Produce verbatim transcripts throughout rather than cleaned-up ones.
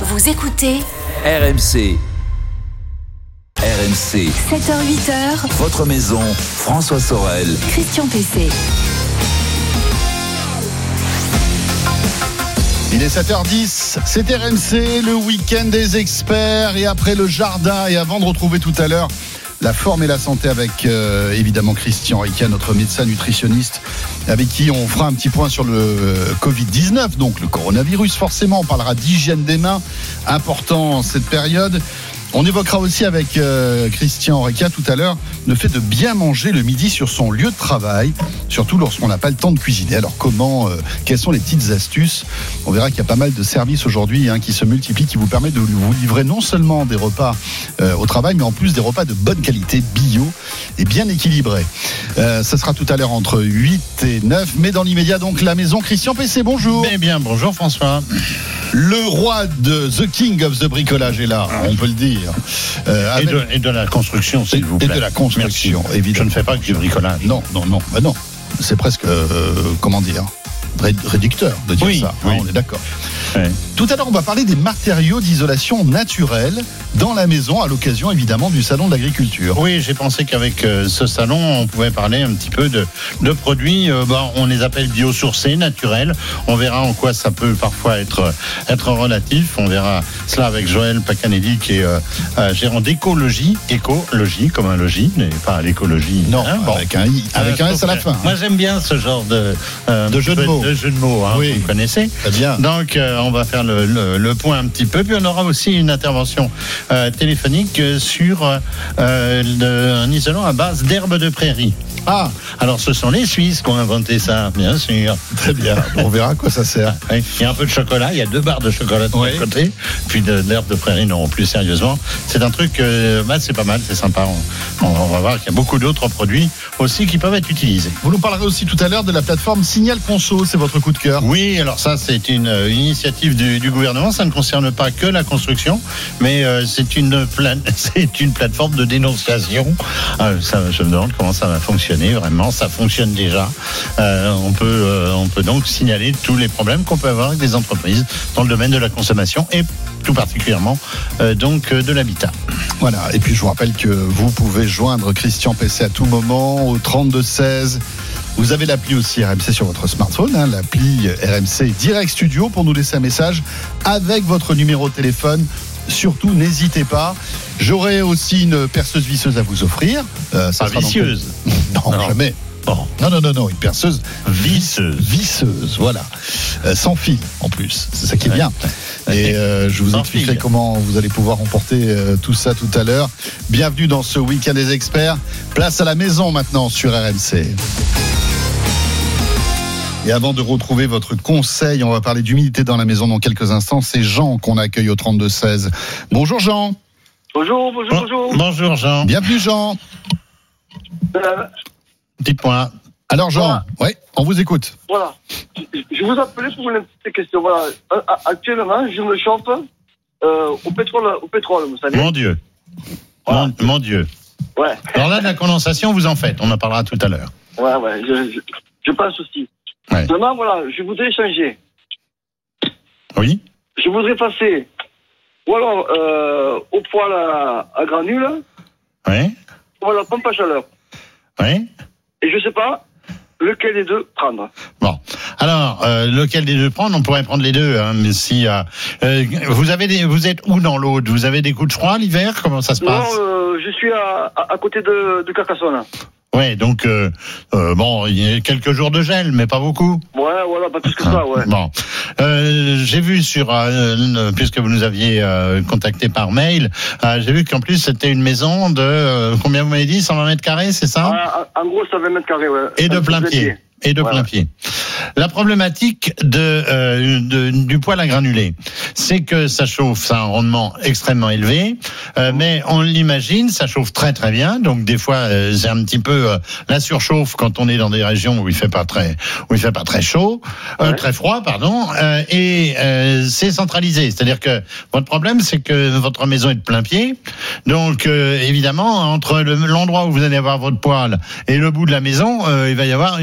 Vous écoutez R M C. R M C. sept heures huit heures. Votre maison, François Sorel. Christian Pesset. Il est sept heures dix, c'est R M C, le week-end des experts. Et après le jardin, et avant de retrouver tout à l'heure la forme et la santé avec euh, évidemment Christian Reca, notre médecin nutritionniste, avec qui on fera un petit point sur le covid dix-neuf, donc le coronavirus. Forcément, on parlera d'hygiène des mains, important cette période. On évoquera aussi avec euh, Christian Reca tout à l'heure le fait de bien manger le midi sur son lieu de travail, surtout lorsqu'on n'a pas le temps de cuisiner. Alors comment, euh, quelles sont les petites astuces ? On verra qu'il y a pas mal de services aujourd'hui hein, qui se multiplient, qui vous permettent de vous livrer non seulement des repas euh, au travail, mais en plus des repas de bonne qualité, bio et bien équilibrés. Euh, ça sera tout à l'heure entre huit et neuf, mais dans l'immédiat donc la maison. Christian Pesset, bonjour. Eh bien, bonjour François. Le roi de The King of the bricolage est là, on peut le dire. Euh, et, de, et de la construction, s'il vous plaît. Et de la construction, Merci. évidemment. Je ne fais pas que du bricolage. Non, non, non, bah non. C'est presque, euh, comment dire, réducteur de dire oui, ça. Oui. Ah, on est d'accord. Oui. Tout à l'heure, on va parler des matériaux d'isolation naturelle dans la maison, à l'occasion évidemment du salon de l'agriculture. Oui, j'ai pensé qu'avec euh, ce salon, on pouvait parler un petit peu de, de produits, euh, bah, on les appelle biosourcés, naturels. On verra en quoi ça peut parfois être, être relatif. On verra cela avec Joël Pacanelli, qui est euh, euh, gérant d'écologie, écologie, comme un logis, mais pas l'écologie. Non, hein, bon. avec un i, avec euh, un s à la fin. Moi, j'aime bien ce genre de, euh, de jeu de mots. De jeu de mots, hein, oui. Vous connaissez. Très bien. Donc, euh, on va faire le, le, le point un petit peu, puis on aura aussi une intervention euh, téléphonique sur euh, le, un isolant à base d'herbe de prairie. Ah, alors ce sont les Suisses qui ont inventé ça, bien sûr. Très bien, on verra à quoi ça sert. Il y a un peu de chocolat, il y a deux barres de chocolat de oui. chaque côté, puis de, d'herbe de prairie, non, plus sérieusement. C'est un truc, euh, bah, c'est pas mal, c'est sympa. On, on, on va voir qu'il y a beaucoup d'autres produits aussi qui peuvent être utilisés. Vous nous parlerez aussi tout à l'heure de la plateforme Signal Conso, c'est votre coup de cœur. Oui, alors ça c'est une, une initiative du, du gouvernement, ça ne concerne pas que la construction, mais euh, c'est, une pla- c'est une plateforme de dénonciation. Ah, ça, je me demande comment ça va fonctionner, vraiment, ça fonctionne déjà. Euh, on, peut, euh, on peut donc signaler tous les problèmes qu'on peut avoir avec des entreprises dans le domaine de la consommation et tout particulièrement euh, donc euh, de l'habitat. Voilà, et puis je vous rappelle que vous pouvez joindre Christian Pesset à tout moment au trente-deux seize. Vous avez l'appli aussi R M C sur votre smartphone, hein, l'appli R M C Direct Studio pour nous laisser un message avec votre numéro de téléphone. Surtout, n'hésitez pas. J'aurai aussi une perceuse visseuse à vous offrir. Euh, ça Pas sera vicieuse. Non, non, jamais. Bon. Non, non, non, non, une perceuse Visseuse. Visseuse, voilà. Euh, sans fil, en plus. C'est ça qui est Ouais. bien. Et euh, je vous Sans expliquerai fil. comment vous allez pouvoir remporter euh, tout ça tout à l'heure. Bienvenue dans ce week-end des experts. Place à la maison maintenant sur R M C. Et avant de retrouver votre conseil, on va parler d'humidité dans la maison dans quelques instants. C'est Jean qu'on accueille au trente-deux seize. Bonjour Jean. Bonjour, bonjour, Bon, bonjour. bonjour Jean. Bienvenue Jean. Euh, Dites-moi. Alors Jean, Voilà. ouais, on vous écoute. voilà. Je, je vous appelais pour une petite question. Voilà. Euh, Actuellement, je me chauffe euh, au pétrole, au pétrole, vous savez. Mon Dieu. Voilà. Mon, mon Dieu. Ouais, Alors là, de la condensation, vous en faites. On en parlera tout à l'heure. ouais, ouais. Je, je, je pense aussi. Ouais. Seulement, voilà, je voudrais changer. Oui. Je voudrais passer, ou alors euh, au poêle à, à granules, Oui. ou à la pompe à chaleur. Oui. Et je sais pas lequel des deux prendre. Bon. Alors, euh, lequel des deux prendre ? On pourrait prendre les deux. Hein, mais si euh, euh, vous avez des, vous êtes où dans l'autre ? Vous avez des coups de froid l'hiver ? Comment ça se Non, passe ? euh, je suis à, à, à côté de, de Carcassonne. Ouais. Donc euh, euh, bon, il y a quelques jours de gel, mais pas beaucoup. Ouais, voilà, pas plus que ça, ouais. Bon, euh, j'ai vu sur, euh, puisque vous nous aviez euh, contacté par mail, euh, j'ai vu qu'en plus c'était une maison de euh, combien vous m'avez dit, cent vingt mètres carrés, c'est ça ? Ah, en gros, ça vingt mètres carrés, ouais. Et de Un plein petit pied. pied. Et de Voilà. plein pied. La problématique de, euh, de du poêle à granulés, c'est que ça chauffe, ça a un rendement extrêmement élevé, euh, mais on l'imagine, ça chauffe très très bien. Donc des fois, euh, c'est un petit peu euh, la surchauffe quand on est dans des régions où il fait pas très, où il fait pas très chaud, euh, Ouais. très froid, pardon. Euh, et euh, c'est centralisé, c'est-à-dire que votre problème, c'est que votre maison est de plein pied. Donc euh, évidemment, entre le, l'endroit où vous allez avoir votre poêle et le bout de la maison, euh, il va y avoir une distance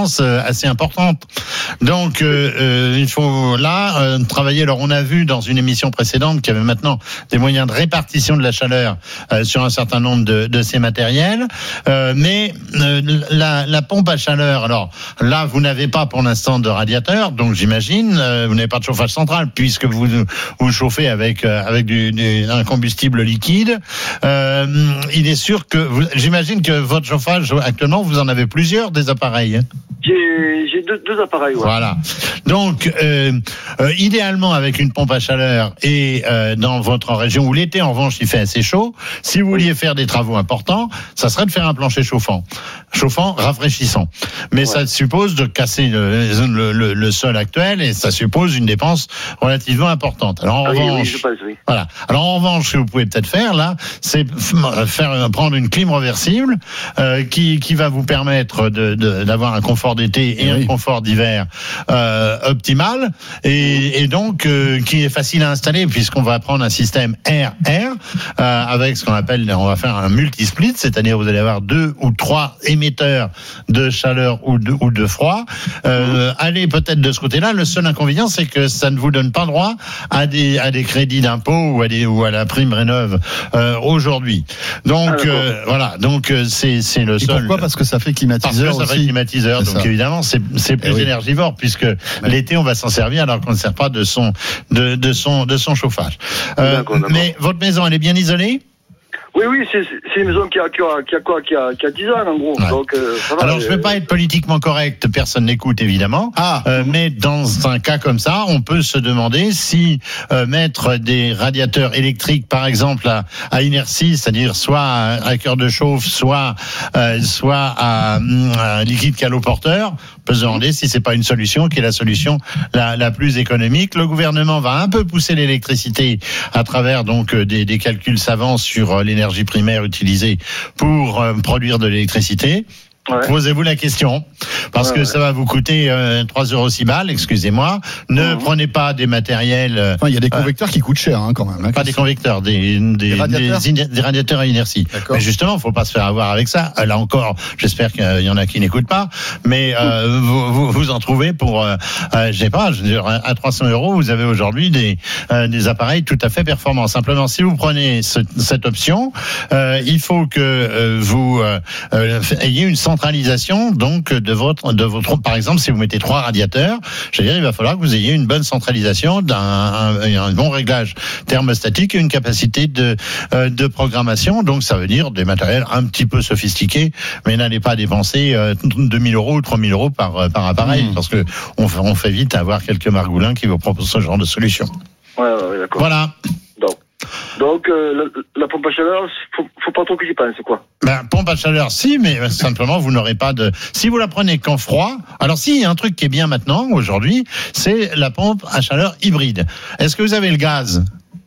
dépenses assez importantes. Donc, euh, euh, il faut là euh, travailler. Alors, on a vu dans une émission précédente qu'il y avait maintenant des moyens de répartition de la chaleur euh, sur un certain nombre de, de ces matériels. Euh, mais euh, la, la pompe à chaleur, alors là, vous n'avez pas pour l'instant de radiateur, donc j'imagine, euh, vous n'avez pas de chauffage central puisque vous vous chauffez avec euh, avec du, du, un combustible liquide. Euh, il est sûr que vous, j'imagine que votre chauffage actuellement, vous en avez plusieurs des appareils. Hein. J'ai, j'ai deux, deux appareils. Ouais. Voilà. Donc, euh, euh, idéalement avec une pompe à chaleur et euh, dans votre région où l'été, en revanche, il fait assez chaud, si vous vouliez faire des travaux importants, ça serait de faire un plancher chauffant, chauffant, rafraîchissant. Mais ouais. ça suppose de casser le, le, le, le sol actuel et ça suppose une dépense relativement importante. Alors en ah, revanche, oui, oui, je pense, oui. voilà. Alors en revanche, ce que vous pouvez peut-être faire là, c'est faire prendre une clim reversible euh, qui qui va vous permettre de, de d'avoir un confort d'été et oui. un confort d'hiver euh, optimal et, et donc euh, qui est facile à installer puisqu'on va prendre un système air-air euh, avec ce qu'on appelle, on va faire un multi-split, c'est-à-dire vous allez avoir deux ou trois émetteurs de chaleur ou de, ou de froid. Euh, allez peut-être de ce côté-là. Le seul inconvénient, c'est que ça ne vous donne pas droit à des à des crédits d'impôt ou à des ou à la prime rénov euh, aujourd'hui. Donc ah, euh, voilà. Donc c'est c'est le et seul. Pourquoi ? Parce que ça fait climatiseur Parce que ça aussi. fait climatiseur. C'est donc ça. Évidemment, c'est c'est plus oui. énergivore puisque ouais. l'été on va s'en servir alors qu'on ne sert pas de son de de son de son chauffage. Euh, d'accord, d'accord. Mais votre maison, elle est bien isolée ? Oui, oui, c'est, c'est une maison qui a, qui a, qui a quoi, qui a, qui a dix ans, en gros. Ouais. Donc, euh, ça va, alors, je ne veux pas être politiquement correct, personne n'écoute, évidemment. Ah. Euh, mais dans un cas comme ça, on peut se demander si euh, mettre des radiateurs électriques, par exemple, à, à inertie, c'est-à-dire soit à, à cœur de chauffe, soit, euh, soit à, à liquide caloporteur, on peut se demander si c'est pas une solution qui est la solution la, la plus économique. Le gouvernement va un peu pousser l'électricité à travers donc des, des calculs savants sur l'énergie primaire utilisée pour euh, produire de l'électricité. Ouais. Posez-vous la question, parce ouais, que ouais. ça va vous coûter euh, trois euros six balles, excusez-moi. Ne mmh. prenez pas des matériels... Euh, enfin, il y a des convecteurs euh, qui coûtent cher, hein, quand même. Hein, pas des convecteurs, des, des, des, radiateurs. Des, des radiateurs à inertie. D'accord. Mais justement, il ne faut pas se faire avoir avec ça. Là encore, j'espère qu'il y en a qui n'écoutent pas, mais euh, mmh. vous, vous, vous en trouvez pour, euh, euh, je sais pas, je veux dire, à trois cents euros, vous avez aujourd'hui des, euh, des appareils tout à fait performants. Simplement, si vous prenez ce, cette option, euh, il faut que euh, vous euh, euh, ayez une centralisation donc de votre de votre par exemple si vous mettez trois radiateurs, je veux dire il va falloir que vous ayez une bonne centralisation, d'un un, un bon réglage thermostatique et une capacité de euh, de programmation. Donc ça veut dire des matériels un petit peu sophistiqués, mais n'allez pas dépenser euh, deux mille euros ou trois mille euros par par appareil mmh. parce que on, on fait vite avoir quelques margoulins qui vous proposent ce genre de solution. Ouais, ouais, d'accord. Voilà. Donc. Donc, euh, la, la pompe à chaleur, faut, faut pas trop que j'y pense, quoi. Ben, pompe à chaleur, si, mais simplement, vous n'aurez pas de... Si vous la prenez qu'en froid... Alors, si, il y a un truc qui est bien maintenant, aujourd'hui, c'est la pompe à chaleur hybride. Est-ce que vous avez le gaz ?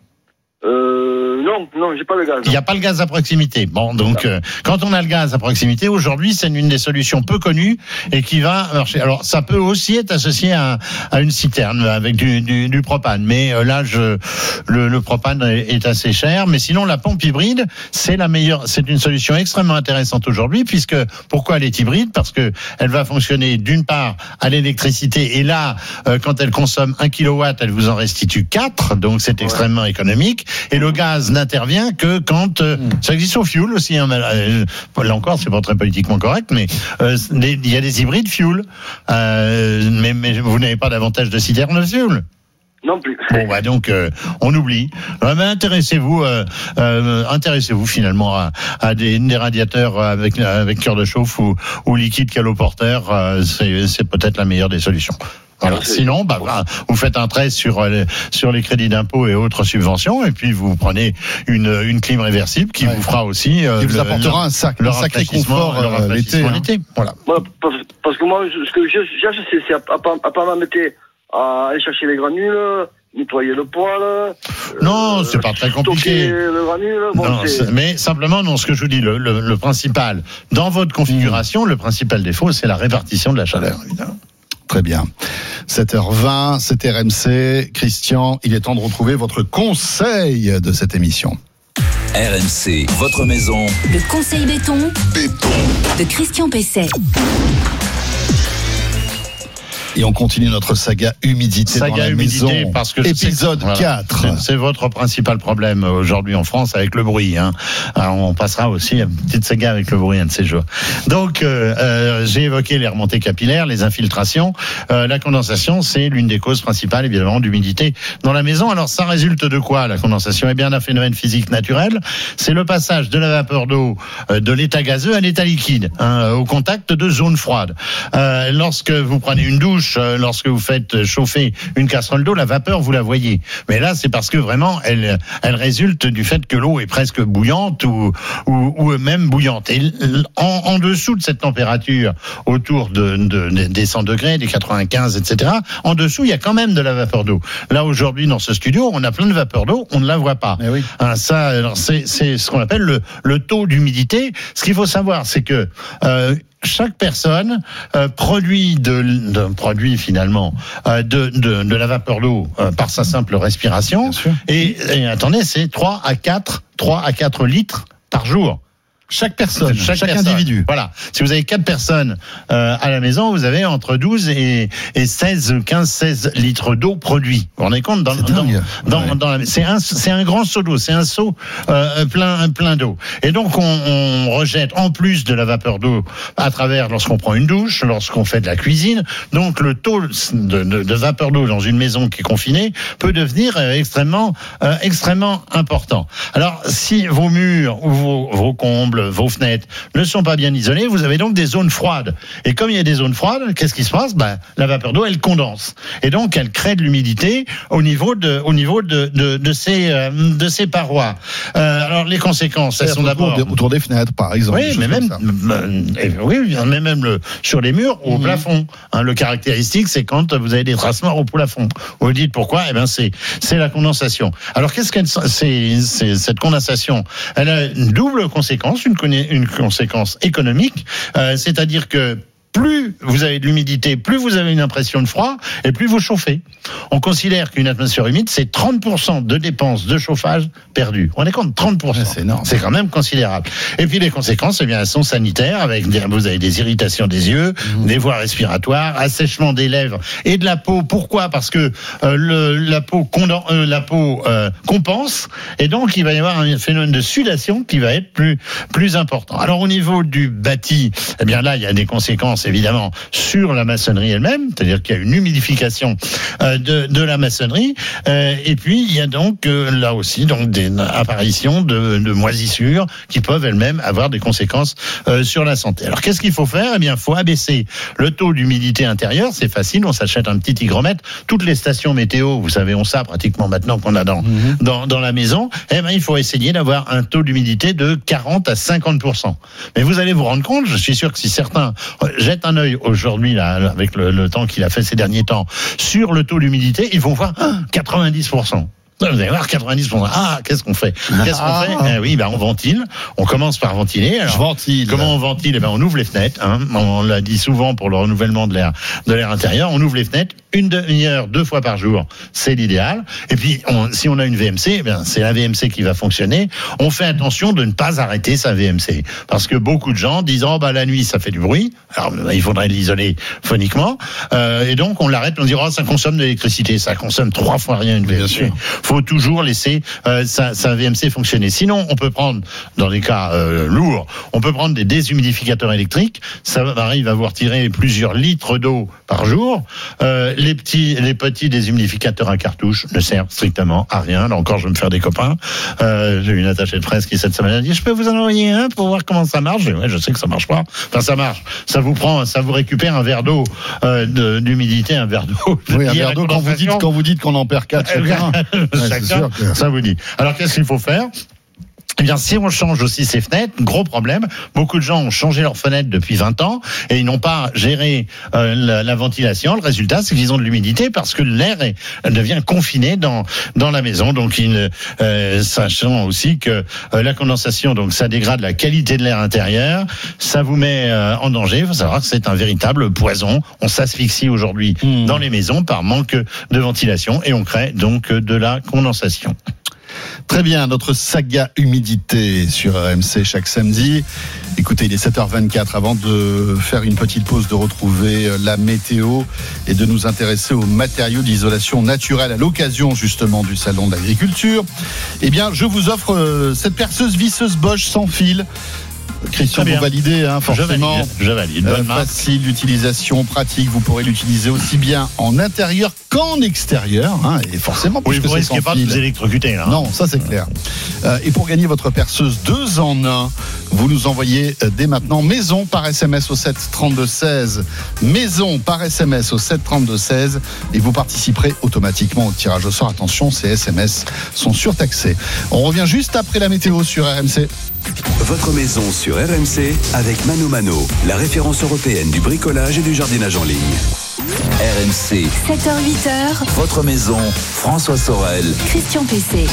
Euh, non, non, j'ai pas le gaz. Il n'y a pas le gaz à proximité. Bon, donc, euh, quand on a le gaz à proximité, aujourd'hui, c'est une des solutions peu connues et qui va marcher. Alors, ça peut aussi être associé à, à une citerne avec du, du, du propane. Mais euh, là, je, le, le propane est, est assez cher. Mais sinon, la pompe hybride, c'est la meilleure, c'est une solution extrêmement intéressante aujourd'hui puisque, pourquoi elle est hybride? Parce que elle va fonctionner d'une part à l'électricité et là, euh, quand elle consomme un kilowatt, elle vous en restitue quatre. Donc, c'est extrêmement ouais. économique. Et le gaz n'intervient que quand euh, mmh. ça existe au fuel aussi. Hein, euh, là encore, c'est pas très politiquement correct, mais euh, il y a des hybrides fuel, euh, mais, mais vous n'avez pas davantage de citerne fuel. Non plus. Bon, bah donc euh, on oublie. Euh, mais intéressez-vous, euh, euh, intéressez-vous finalement à, à des, des radiateurs avec avec cœur de chauffe ou, ou liquide caloporteur. Euh, c'est, c'est peut-être la meilleure des solutions. Alors sinon, bah, vous faites un trait sur les, sur les crédits d'impôt et autres subventions, et puis vous prenez une, une clim réversible qui ouais. vous fera aussi euh, qui vous le, apportera le, un, sac, le un sacré confort euh, l'été. Hein. l'été. Voilà. Voilà, parce, parce que moi, ce que je cherche, c'est, c'est à, à, à pas m'embêter à aller chercher les granules, nettoyer le poêle. Non, euh, c'est pas très compliqué. Le granule, bon, non, c'est... Mais simplement, non, ce que je vous dis, le, le, le principal dans votre configuration, mmh. le principal défaut, c'est la répartition de la chaleur, évidemment. Très bien. sept heures vingt, c'est R M C. Christian, il est temps de retrouver votre conseil de cette émission. R M C, votre maison. Le conseil béton, béton. de Christian Pesset. Et on continue notre saga humidité Saga dans la humidité, maison. parce que je sais que- épisode voilà. quatre. C'est- C'est votre principal problème aujourd'hui en France avec le bruit. Hein. Alors, on passera aussi à une petite saga avec le bruit un de ces jours. Donc, euh, euh, j'ai évoqué les remontées capillaires, les infiltrations. Euh, la condensation, c'est l'une des causes principales, évidemment, d'humidité dans la maison. Alors, ça résulte de quoi, la condensation? Eh bien, d'un phénomène physique naturel. C'est le passage de la vapeur d'eau euh, de l'état gazeux à l'état liquide, hein, au contact de zones froides. Euh, lorsque vous prenez une douche, euh, lorsque vous faites chauffer une casserole d'eau, la vapeur, vous la voyez. Mais là, c'est parce que vraiment, elle, elle résulte du fait que l'eau est presque bouillante ou, ou, ou même bouillante. Et en, en dessous de cette température, autour de, de, des cent degrés, des quatre-vingt-quinze, et cetera, en dessous, il y a quand même de la vapeur d'eau. Là, aujourd'hui, dans ce studio, on a plein de vapeur d'eau, on ne la voit pas. Eh oui. Hein, ça, alors, c'est, c'est ce qu'on appelle le, le taux d'humidité. Ce qu'il faut savoir, c'est que euh, chaque personne euh, produit de, de produit finalement euh, de, de, de la vapeur d'eau euh, par sa simple respiration. Bien sûr. Et, et attendez, c'est trois à quatre litres par jour. Chaque personne, chaque, personne. individu. Voilà. Si vous avez quatre personnes euh, à la maison, vous avez entre douze et, et seize, quinze, seize litres d'eau produits. Vous vous rendez compte dans, C'est dans, dingue. dans, Ouais. dans la, c'est un c'est un grand seau d'eau, c'est un seau euh, plein plein d'eau. Et donc on, on rejette en plus de la vapeur d'eau à travers lorsqu'on prend une douche, lorsqu'on fait de la cuisine. Donc le taux de, de, de vapeur d'eau dans une maison qui est confinée peut devenir euh, extrêmement euh, extrêmement important. Alors si vos murs ou vos, vos combles, vos fenêtres ne sont pas bien isolés, vous avez donc des zones froides. Et comme il y a des zones froides, qu'est-ce qui se passe? Ben, la vapeur d'eau, elle condense. Et donc, elle crée de l'humidité au niveau de, au niveau de, de, de ces, euh, de ces parois. Euh, alors, les conséquences, elles sont d'abord... autour, autour des fenêtres, par exemple. Oui, des mais choses même, comme ça. euh, oui, mais même le, sur les murs ou au Mhm. plafond. Hein, le caractéristique, c'est quand vous avez des traces noires au plafond. Vous vous dites pourquoi? Eh ben, c'est, c'est la condensation. Alors, qu'est-ce qu'elle, c'est, c'est, cette condensation? Elle a une double conséquence, une, une conséquence économique, euh, c'est-à-dire que plus vous avez de l'humidité, plus vous avez une impression de froid, et plus vous chauffez. On considère qu'une atmosphère humide, c'est trente pour cent de dépenses de chauffage perdues. On est compte, trente pour cent. Ouais, c'est énorme. C'est quand même considérable. Et puis les conséquences, eh bien, elles sont sanitaires, avec des, vous avez des irritations des yeux, mmh. des voies respiratoires, assèchement des lèvres et de la peau. Pourquoi? Parce que euh, le, la peau, conden, euh, la peau euh, compense, et donc il va y avoir un phénomène de sudation qui va être plus plus important. Alors au niveau du bâti, eh bien là, il y a des conséquences évidemment sur la maçonnerie elle-même, c'est-à-dire qu'il y a une humidification euh, de, de la maçonnerie, euh, et puis il y a donc euh, là aussi donc des apparitions de, de moisissures qui peuvent elles-mêmes avoir des conséquences euh, sur la santé. Alors qu'est-ce qu'il faut faire? Eh bien, il faut abaisser le taux d'humidité intérieure. C'est facile, on s'achète un petit hygromètre. Toutes les stations météo, vous savez, on ça pratiquement maintenant qu'on a dans, mmh. dans dans la maison. Eh bien, il faut essayer d'avoir un taux d'humidité de quarante à cinquante pour cent. Mais vous allez vous rendre compte, je suis sûr que si certains jettent un œil aujourd'hui là avec le, le temps qu'il a fait ces derniers temps sur le taux d'humidité, ils vont voir ah, quatre-vingt-dix pour cent. Vous allez voir quatre-vingt-dix pour cent. Ah, qu'est-ce qu'on fait? Qu'est-ce qu'on ah. fait? Eh oui, ben on ventile. On commence par ventiler. Alors, je ventile. Comment on ventile? Eh ben on ouvre les fenêtres. Hein. On l'a dit souvent pour le renouvellement de l'air, de l'air intérieur. On ouvre les fenêtres une demi-heure, deux fois par jour. C'est l'idéal. Et puis, on, si on a une V M C, eh bien c'est la V M C qui va fonctionner. On fait attention de ne pas arrêter sa V M C, parce que beaucoup de gens disent oh bah la nuit ça fait du bruit. Alors bah, il faudrait l'isoler phoniquement. Euh, et donc on l'arrête. On dit oh ça consomme de l'électricité. Ça consomme trois fois rien une V M C. Faut toujours laisser euh, sa, sa V M C fonctionner. Sinon, on peut prendre, dans des cas euh, lourds, on peut prendre des déshumidificateurs électriques. Ça arrive à vous retirer plusieurs litres d'eau par jour. Euh, les petits, les petits déshumidificateurs à cartouche ne servent strictement à rien. Là encore, je vais me faire des copains. Euh, j'ai une attachée de presse qui cette semaine a dit je peux vous en envoyer un pour voir comment ça marche. Ouais, je sais que ça marche pas. Enfin, ça marche. Ça vous prend, ça vous récupère un verre d'eau euh, de, d'humidité, un verre d'eau. Oui, un verre d'eau quand vous dites quand vous dites qu'on en perd quatre chacun. Chacun, que... ça vous dit. Alors qu'est-ce qu'il faut faire? Eh bien, si on change aussi ses fenêtres, gros problème. Beaucoup de gens ont changé leurs fenêtres depuis vingt ans et ils n'ont pas géré euh, la, la ventilation. Le résultat, c'est qu'ils ont de l'humidité parce que l'air est, devient confiné dans dans la maison. Donc, il, euh, sachant aussi que euh, la condensation, donc ça dégrade la qualité de l'air intérieur, ça vous met euh, en danger. Il faut savoir que c'est un véritable poison. On s'asphyxie aujourd'hui mmh. dans les maisons par manque de ventilation et on crée donc de la condensation. Très bien, notre saga humidité sur R M C chaque samedi. Écoutez, il est sept heures vingt-quatre. Avant de faire une petite pause, de retrouver la météo et de nous intéresser aux matériaux d'isolation naturelle à l'occasion justement du salon de l'agriculture, eh bien, je vous offre cette perceuse visseuse Bosch sans fil. Christian, vous validez, hein, forcément. Je valide. Je valide. Bonne euh, marque. Facile d'utilisation, pratique. Vous pourrez l'utiliser aussi bien en intérieur qu'en extérieur. Hein, et forcément, Oui, puisque vous c'est risquez sans pas de fil. vous électrocuter, là. Non, ça c'est clair. Euh, et pour gagner votre perceuse deux en un, vous nous envoyez euh, dès maintenant maison par S M S au sept trente-deux seize. Maison par S M S au sept trente-deux seize. Et vous participerez automatiquement au tirage au sort. Attention, ces S M S sont surtaxés. On revient juste après la météo sur R M C. Votre maison sur R M C avec Mano Mano, la référence européenne du bricolage et du jardinage en ligne. R M C, sept heures huit heures, votre maison, François Sorel. Christian Pesset.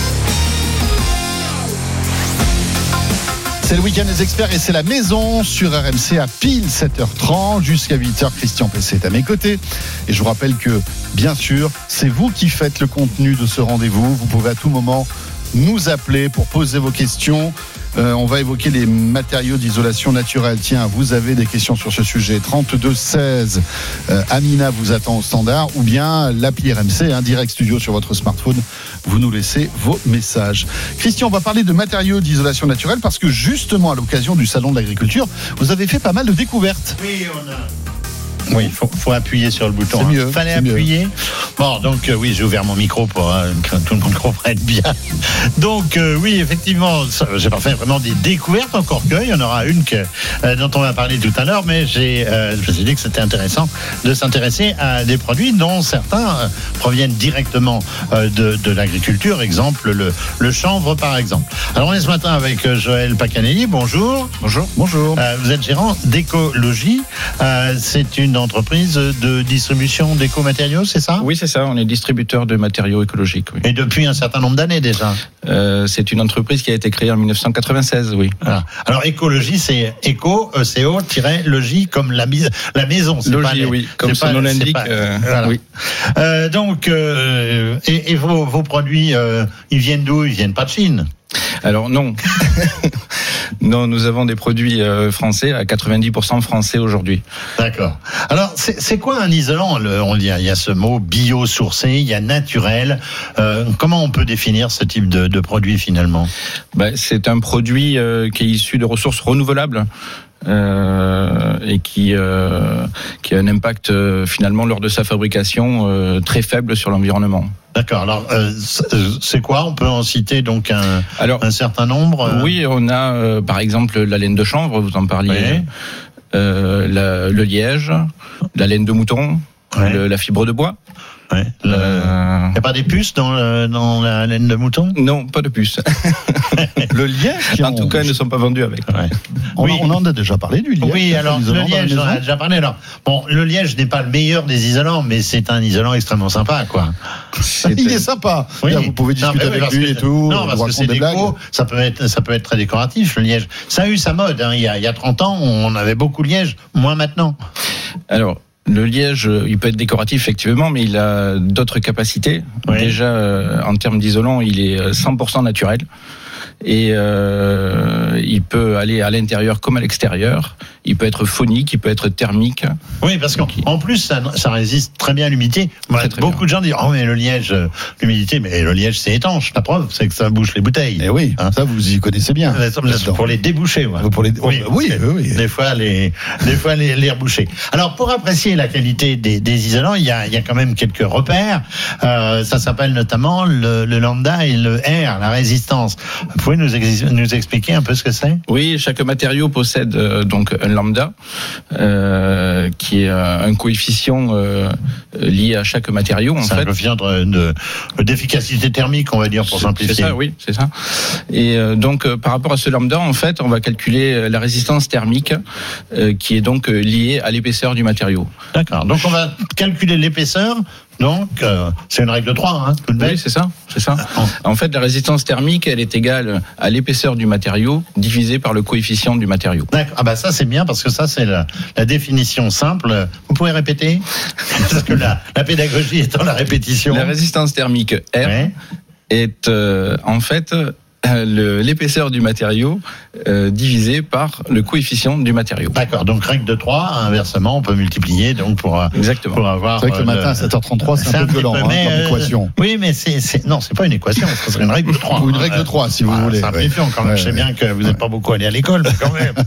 C'est le week-end des experts et c'est la maison sur R M C à pile sept heures trente jusqu'à huit heures. Christian Pesset est à mes côtés. Et je vous rappelle que, bien sûr, c'est vous qui faites le contenu de ce rendez-vous. Vous pouvez à tout moment nous appeler pour poser vos questions. Euh, on va évoquer les matériaux d'isolation naturelle. Tiens, vous avez des questions sur ce sujet. trente-deux seize. Euh, Amina vous attend au standard ou bien l'appli R M C, hein, Direct Studio sur votre smartphone. Vous nous laissez vos messages. Christian, on va parler de matériaux d'isolation naturelle parce que justement à l'occasion du salon de l'agriculture, vous avez fait pas mal de découvertes. Oui, on a. Oui, il faut, faut appuyer sur le bouton. C'est hein. mieux. Fallait c'est appuyer. Mieux. Bon, donc euh, oui, j'ai ouvert mon micro pour euh, que tout le monde comprenne bien. Donc euh, oui, effectivement, ça, j'ai pas fait vraiment des découvertes encore que. Il y en aura une que, euh, dont on va parler tout à l'heure, mais j'ai, euh, je me suis dit que c'était intéressant de s'intéresser à des produits dont certains euh, proviennent directement euh, de, de l'agriculture. Exemple, le, le chanvre, par exemple. Alors on est ce matin avec euh, Joël Pacanelli. Bonjour. Bonjour. Bonjour. Euh, vous êtes gérant d'Écologie. Euh, c'est une entreprise de distribution d'éco-matériaux, c'est ça ? Oui, c'est ça. On est distributeur de matériaux écologiques. Oui. Et depuis un certain nombre d'années déjà. Euh, c'est une entreprise qui a été créée en dix-neuf cent quatre-vingt-seize, oui. Voilà. Alors écologie, c'est éco, E C O, logis, comme la, la maison. C'est Logis, pas les, oui, comme son nom l'indique. Euh, voilà. oui. Euh, donc, euh, et, et vos, vos produits, euh, ils viennent d'où ? Ils viennent pas de Chine ? Alors non, non, nous avons des produits euh, français à quatre-vingt-dix pour cent français aujourd'hui. D'accord. Alors c'est, c'est quoi un isolant ? Le, on dit, il y a ce mot biosourcé, il y a naturel. Euh, comment on peut définir ce type de, de produit finalement ? Ben, c'est un produit euh, qui est issu de ressources renouvelables. Euh, et qui euh, qui a un impact euh, finalement lors de sa fabrication euh, très faible sur l'environnement. D'accord. Alors euh, c'est quoi ? On peut en citer donc un, Alors, un certain nombre. euh... Oui, on a euh, par exemple la laine de chanvre, vous en parliez, Oui. euh, la, le liège, la laine de mouton, Ouais. le, la fibre de bois. Ouais. Il Euh... n'y a pas des puces dans, le, dans la laine de mouton ? Non, pas de puce. Le liège, En tout cas, ils ne sont pas vendus avec. Ouais. on, Oui. on en a déjà parlé du liège. Oui, alors le l'isolant dans la liège, on en a maison. déjà parlé. Alors, bon, le liège n'est pas le meilleur des isolants, mais c'est un isolant extrêmement sympa, quoi. C'est Il est sympa. Oui. Là, vous pouvez discuter Non, mais oui, avec parce lui que- et tout. Non, vous parce que raconter c'est des blagues. déco, ça peut être, ça peut être très décoratif, le liège. Ça a eu sa mode, hein. Il y a, il y a trente ans, on avait beaucoup de liège, moins maintenant. Alors, le liège, il peut être décoratif effectivement, mais il a d'autres capacités. Oui. Déjà, euh, en termes d'isolant, il est cent pour cent naturel. Et euh, il peut aller à l'intérieur comme à l'extérieur. Il peut être phonique, il peut être thermique. Oui, parce qu'en en plus, ça, ça résiste très bien à l'humidité. Voilà, Très, très beaucoup bien. de gens disent, oh, mais le liège, euh, l'humidité, mais le liège, c'est étanche. La preuve, c'est que ça bouche les bouteilles. Eh oui, Hein. ça vous y connaissez bien. là-dedans. Pour les déboucher, ouais. Pour les- Oui, oui, oui, oui. Des fois, les, des fois, les, les reboucher. Alors, pour apprécier la qualité des, des isolants, il y a, il y a quand même quelques repères. Euh, ça s'appelle notamment le, le lambda et le R, la résistance. Vous pouvez nous, ex- nous expliquer un peu ce que c'est ? Oui, chaque matériau possède euh, donc un lambda, euh, qui est euh, un coefficient euh, lié à chaque matériau en C'est un fait. coefficient de, de, d'efficacité thermique, on va dire, pour C'est- simplifier. C'est ça, oui, c'est ça. Et euh, donc, euh, par rapport à ce lambda, en fait, on va calculer euh, la résistance thermique, euh, qui est donc euh, liée à l'épaisseur du matériau. D'accord. Donc, on va calculer l'épaisseur. Donc, euh, c'est une règle de trois, hein, tout de Oui, même. c'est ça, c'est ça. En fait, la résistance thermique, elle est égale à l'épaisseur du matériau divisé par le coefficient du matériau. D'accord. Ah bah ça c'est bien parce que ça c'est la, la définition simple. Vous pouvez répéter parce que la, la pédagogie est dans la répétition. La résistance thermique R Ouais. est euh, en fait Le, l'épaisseur du matériau euh, divisé par le coefficient du matériau. D'accord, donc règle de trois, inversement, on peut multiplier donc pour, Exactement. pour avoir. C'est vrai que le matin à sept heures trente-trois, c'est, c'est un peu violent peu, hein, mais, comme équation. Euh, oui, mais c'est, c'est, non, c'est pas une équation, ça serait une règle de trois. Ou une règle de trois, si vous voilà, voulez. Simplifions quand même. Ouais, je sais ouais. bien que vous n'êtes pas beaucoup allé à l'école, mais quand même.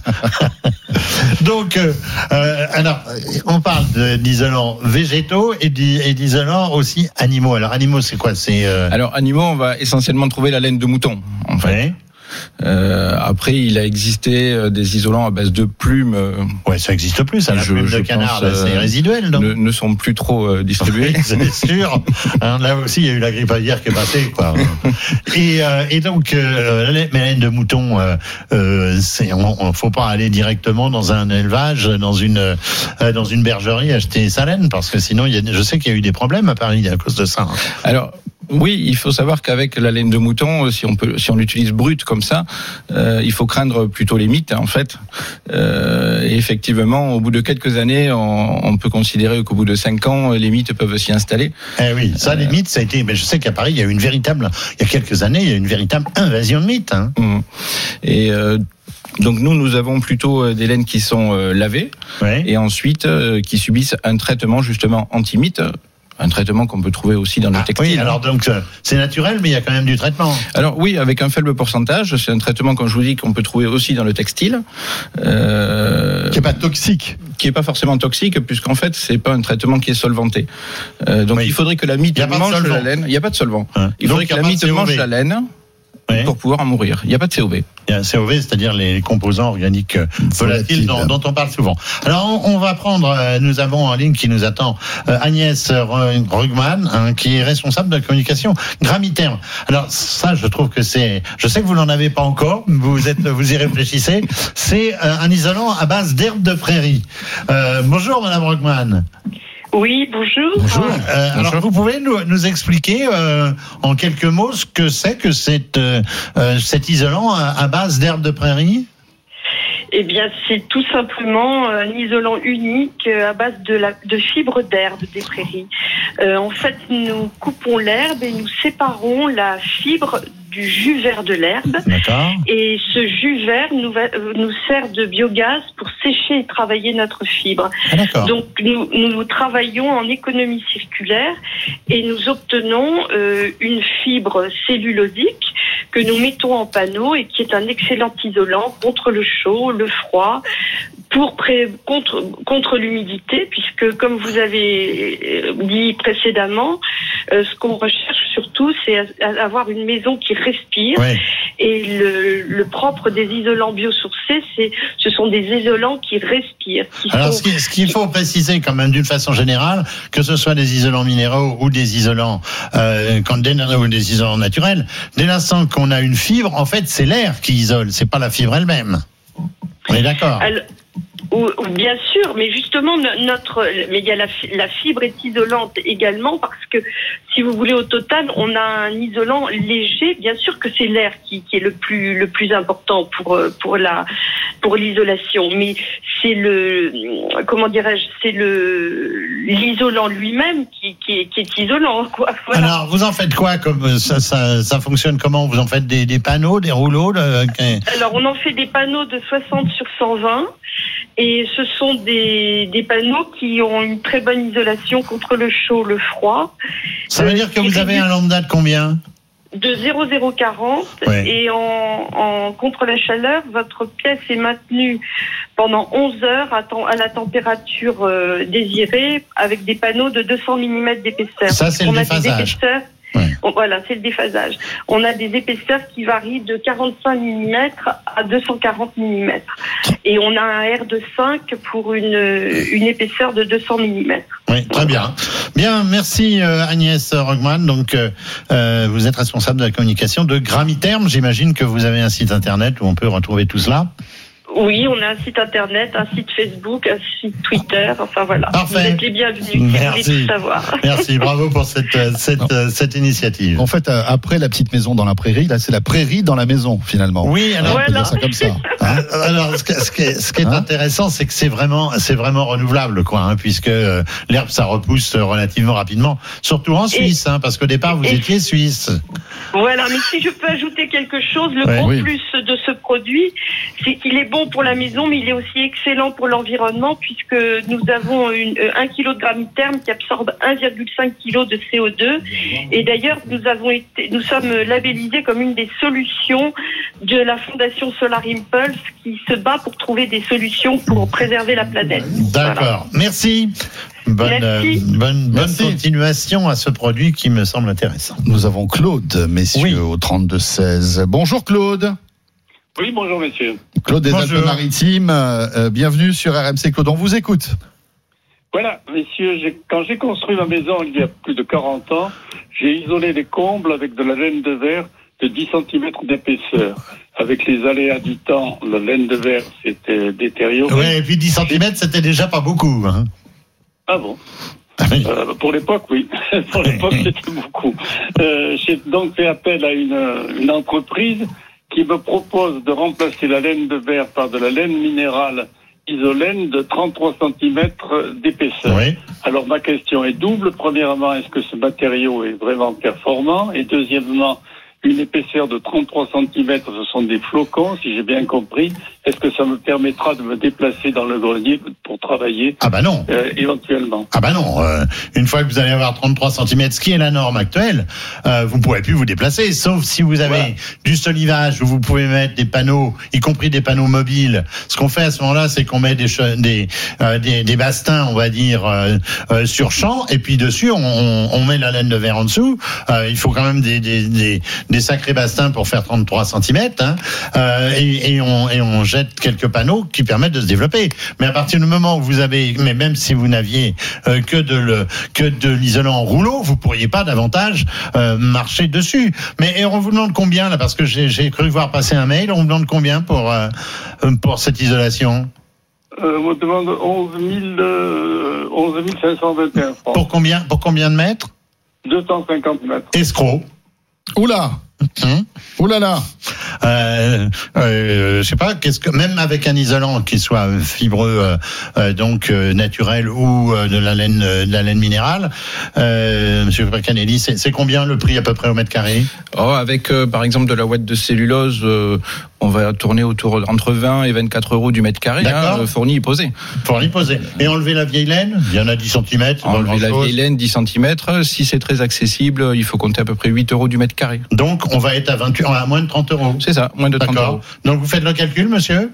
Donc, euh, euh, alors, on parle de, d'isolants végétaux et, et d'isolants aussi animaux. Alors, animaux, c'est quoi c'est, euh... Alors, animaux, on va essentiellement trouver la laine de mouton, en fait. Ouais. Euh, après, il a existé des isolants à base de plumes. Ouais, ça n'existe plus, ça. La je, plume de canard, pense, là, c'est résiduel, non ne, ne sont plus trop euh, distribués. Oui, c'est sûr. Hein, là aussi, il y a eu la grippe aviaire qui est passée, quoi. et, euh, et donc, euh, la laine de mouton, euh, euh, c'est, on, on faut pas aller directement dans un élevage, dans une euh, dans une bergerie acheter sa laine, parce que sinon, il y a, je sais qu'il y a eu des problèmes à Paris à cause de ça. Alors. Oui, il faut savoir qu'avec la laine de mouton, si on peut, si on l'utilise brute comme ça, euh, il faut craindre plutôt les mites, en fait. Euh, et effectivement, au bout de quelques années, on, on peut considérer qu'au bout de cinq ans, les mites peuvent s'y installer. Eh oui, ça, euh, les mites, ça a été. Mais je sais qu'à Paris, il y a eu une véritable. Il y a quelques années, il y a eu une véritable invasion de mites. Hein. Et euh, donc nous, nous avons plutôt des laines qui sont euh, lavées, ouais. et ensuite euh, qui subissent un traitement justement anti-mites. Un traitement qu'on peut trouver aussi dans le ah, textile. Oui, alors donc c'est naturel, mais il y a quand même du traitement. Alors oui, avec un faible pourcentage. C'est un traitement, comme je vous dis, qu'on peut trouver aussi dans le textile. Euh, qui est pas toxique. Qui est pas forcément toxique, puisqu'en fait, c'est pas un traitement qui est solvanté. Euh, donc oui. il faudrait que la mite mange la laine. Il n'y a pas de solvant. Hein. Il faudrait donc, que la mite mange la laine. Oui. Pour pouvoir en mourir. Il n'y a pas de C O V. Il y a un C O V, c'est-à-dire les composants organiques volatiles dont, dont on parle souvent. Alors, on, on va prendre, euh, nous avons en ligne qui nous attend euh, Agnès Rugman, hein, qui est responsable de la communication Gramiterm. Alors, ça, je trouve que c'est, je sais que vous n'en avez pas encore, vous êtes, vous y réfléchissez. C'est euh, un isolant à base d'herbe de prairie. Euh, bonjour, Madame Rugman. Oui, bonjour. Bonjour. Euh, bonjour. Alors, vous pouvez nous, nous expliquer euh, en quelques mots ce que c'est que cette, euh, cet isolant à, à base d'herbe de prairie ? Eh bien, c'est tout simplement un isolant unique à base de, la, de fibres d'herbe des prairies. Euh, en fait, nous coupons l'herbe et nous séparons la fibre du jus vert de l'herbe. D'accord. Et ce jus vert nous, va, nous sert de biogaz pour sécher et travailler notre fibre. Ah, d'accord. Donc nous, nous travaillons en économie circulaire et nous obtenons euh, une fibre cellulosique que nous mettons en panneau et qui est un excellent isolant contre le chaud, le froid, pour pré- contre contre l'humidité, puisque comme vous avez dit précédemment, euh, ce qu'on recherche surtout, c'est à, à avoir une maison qui respire. Ouais. Et le, le propre des isolants biosourcés, c'est ce sont des isolants qui respirent. Qui Alors, sont, ce, qui, ce qu'il faut préciser quand même d'une façon générale, que ce soit des isolants minéraux ou des isolants euh, quand des, ou des isolants naturels, dès l'instant qu'on a une fibre, en fait, c'est l'air qui isole, c'est pas la fibre elle-même. On est d'accord. Alors, ou, ou bien sûr, mais justement notre, mais il y a la, la fibre est isolante également parce que si vous voulez au total, on a un isolant léger. Bien sûr que c'est l'air qui, qui est le plus le plus important pour pour la pour l'isolation, mais c'est le comment dirais-je, c'est le l'isolant lui-même qui qui est, qui est isolant quoi. Voilà. Alors vous en faites quoi comme ça ça ça fonctionne comment? Vous en faites des des panneaux, des rouleaux de... Alors on en fait des panneaux de soixante sur cent vingt. Et ce sont des, des panneaux qui ont une très bonne isolation contre le chaud, le froid. Ça veut euh, dire que vous avez un lambda de combien ? De zéro virgule zéro quarante. Ouais. Et en, en contre la chaleur, votre pièce est maintenue pendant onze heures à, temps, à la température euh, désirée avec des panneaux de deux cents millimètres d'épaisseur. Ça, c'est on le a déphasage. Ouais. Voilà, c'est le déphasage. On a des épaisseurs qui varient de quarante-cinq millimètres à deux cent quarante millimètres. Et on a un R de cinq pour une, une épaisseur de deux cents millimètres. Oui, très bien. Bien, merci euh, Agnès Rugman. Donc, euh, vous êtes responsable de la communication de Gramiterm. J'imagine que vous avez un site internet où on peut retrouver tout cela. Oui, on a un site internet, un site Facebook, un site Twitter, enfin voilà. Parfait. Vous êtes les bienvenus si Merci. vous voulez tout savoir. Merci, bravo pour cette, euh, cette, euh, cette initiative. En fait, euh, après la petite maison dans la prairie, là, c'est la prairie dans la maison, finalement. Oui, alors, on peut Voilà. dire ça comme ça. Hein, alors, ce, que- ce qui est, ce qui est Hein intéressant, c'est que c'est vraiment, c'est vraiment renouvelable, quoi, hein, puisque euh, l'herbe, ça repousse relativement rapidement, surtout en Suisse, hein, parce qu'au départ, vous et- étiez suisse. Voilà, mais si je peux ajouter quelque chose, le Ouais, gros oui. plus de ce produit, c'est qu'il est bon pour la maison, mais il est aussi excellent pour l'environnement, puisque nous avons une, euh, un kilo de grammitherme qui absorbe un virgule cinq kilo de C O deux. Et d'ailleurs, nous avons été, nous sommes labellisés comme une des solutions de la Fondation Solar Impulse, qui se bat pour trouver des solutions pour préserver la planète. Voilà. D'accord. Merci. Bonne, Merci. euh, bonne, bonne Merci. continuation à ce produit qui me semble intéressant. Nous avons Claude, messieurs, Oui. au trente-deux seize. Bonjour Claude. Oui, bonjour, messieurs. Claude des Bonjour. Alpes-Maritimes. Euh, euh, bienvenue sur R M C. Claude, on vous écoute. Voilà, messieurs, j'ai- quand j'ai construit ma maison il y a plus de quarante ans, j'ai isolé les combles avec de la laine de verre de dix centimètres d'épaisseur. Avec les aléas du temps, la laine de verre s'était détériorée. Ouais, et puis dix centimètres, c'était déjà pas beaucoup, hein. Ah bon? Ah oui. Euh, pour l'époque, oui. Pour l'époque, c'était beaucoup. Euh, j'ai donc fait appel à une, une entreprise qui me propose de remplacer la laine de verre par de la laine minérale isolène de trente-trois centimètres d'épaisseur. Oui. Alors ma question est double. Premièrement, est-ce que ce matériau est vraiment performant? Et deuxièmement, une épaisseur de trente-trois centimètres, ce sont des flocons, si j'ai bien compris. Est-ce que ça me permettra de me déplacer dans le grenier pour travailler Ah bah non. euh, éventuellement? Ah bah non, euh, une fois que vous allez avoir trente-trois centimètres, ce qui est la norme actuelle, euh, vous ne pourrez plus vous déplacer, sauf si vous avez Voilà. du solivage où vous pouvez mettre des panneaux, y compris des panneaux mobiles. Ce qu'on fait à ce moment-là, c'est qu'on met des, che- des, euh, des, des bastins, on va dire, euh, euh, sur champ, et puis dessus, on, on, on met la laine de verre en dessous. Euh, il faut quand même des, des, des, des sacrés bastins pour faire trente-trois centimètres, hein, euh, et, et, on, et on jette quelques panneaux qui permettent de se développer. Mais à partir du moment où vous avez, mais même si vous n'aviez euh, que de le, que de l'isolant en rouleau, vous pourriez pas davantage euh, marcher dessus. Mais et on vous demande combien là, parce que j'ai, j'ai cru voir passer un mail. On vous demande combien pour euh, pour cette isolation? Euh, on me demande onze mille, euh, onze mille cinq cent vingt et un francs. Pour combien? Pour combien de mètres? deux cent cinquante mètres. Escroc. Oula. Hein? Oula là. Euh, euh, je sais pas, qu'est-ce que même avec un isolant qui soit fibreux, euh, euh, donc euh, naturel ou euh, de la laine, euh, de la laine minérale, euh, Monsieur Pacanelli, c'est, c'est combien le prix à peu près au mètre carré? Oh, avec euh, par exemple de la ouate de cellulose, euh, on va tourner autour entre vingt et vingt-quatre euros du mètre carré, D'accord. hein, fourni et posé. Pour y poser. Et enlever la vieille laine, il y en a dix centimètres. Enlever la vieille laine, dix centimètres. Si c'est très accessible, il faut compter à peu près huit euros du mètre carré. Donc on va être à vingt, à moins de trente euros. C'est ça, moins de trente D'accord. euros. Donc vous faites le calcul, monsieur?